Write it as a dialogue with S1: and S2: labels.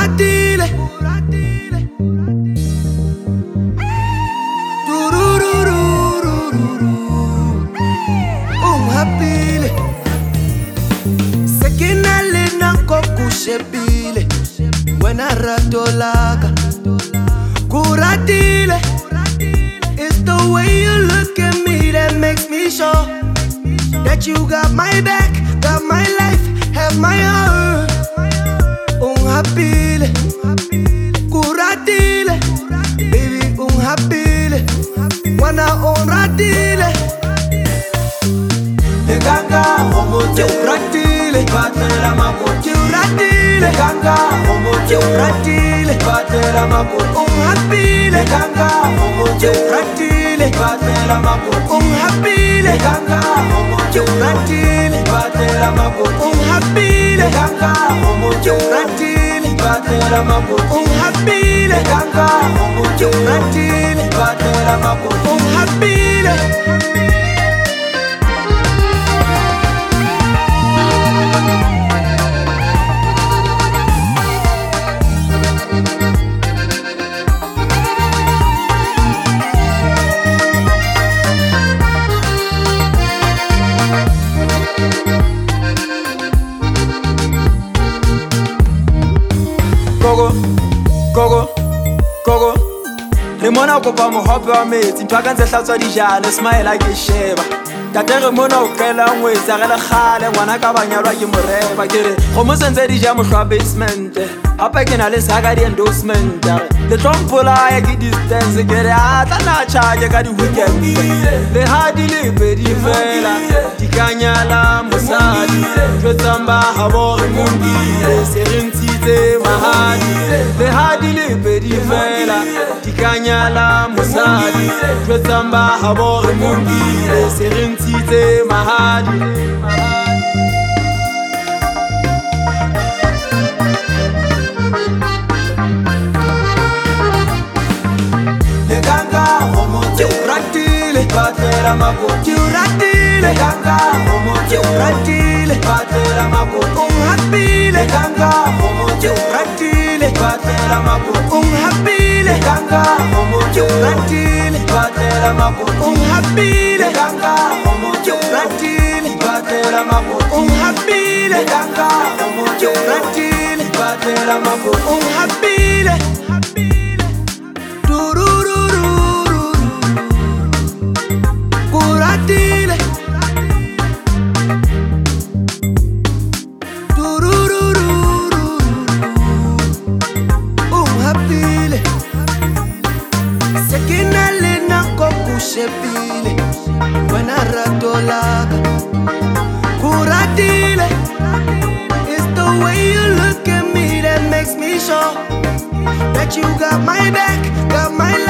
S1: Kuratile. Dururururururu. Ungihapile. Sekinale nako kushebile. Wena rato laka. Kuratile. It's the way you look at me that makes me sure that you got my back, got my life, have my heart. Ungihapile. Kuratile. Baby, ungihapile. Wana unratile.
S2: Leganga homote
S1: Kuratile.
S2: batela makote
S1: Kuratile.
S2: Leganga homote
S1: Kuratile.
S2: batela makote
S1: Ungihapile.
S2: Leganga homote
S1: Kuratile.
S2: batela makote
S1: Ungihapile.
S2: Leganga homote
S1: Kuratile.
S2: batela makote
S1: Ungihapile.
S2: Leganga homote
S1: Kuratile.
S2: batela makote
S1: Ungihapile.
S2: Leganga homote
S1: Kuratile.
S2: batela makote
S1: Ungihapile.
S2: Gogo Re mona o kopa mohope wa metsi ntho a ka ntse hlatswa dijalo smile a ke sheba tate re mona o qela ngwetsi a re le kgale ngwana ka banyalwa ke moreba ke re go mo sentse di ja mohlwa basement hape ke na le saka di-endorsement le tlompola ya ke distance ke re a tla na charge ka di-weekend le ha di le pedi fela di ka nyala mosadi tlo tsamba ha bo re mongile se re ntshitse mahadi le ha di le pedi fela di ka nyala mosadi tlo tsamba ha bo re mongile se re ntshitse mahadi Leganga homote
S1: Kuratile.
S2: batela makote
S1: Kuratile.
S2: Leganga homote
S1: Kuratile.
S2: batela makote
S1: Ungihapile.
S2: Leganga homote
S1: Kuratile.
S2: batela makote
S1: Ungihapile.
S2: Leganga homote
S1: Kuratile.
S2: batela makote
S1: Ungihapile.
S2: Leganga homote
S1: Kuratile.
S2: batela makote
S1: Ungihapile.
S2: Leganga homote
S1: Kuratile.
S2: batela makote
S1: Ungihapile. Durururururu. Kuratile. Durururururu. Ungihapile. Sekinale nako kushebile. Wena rato laka. Kuratile. It's the way you look at me that makes me sure that you got my back, got my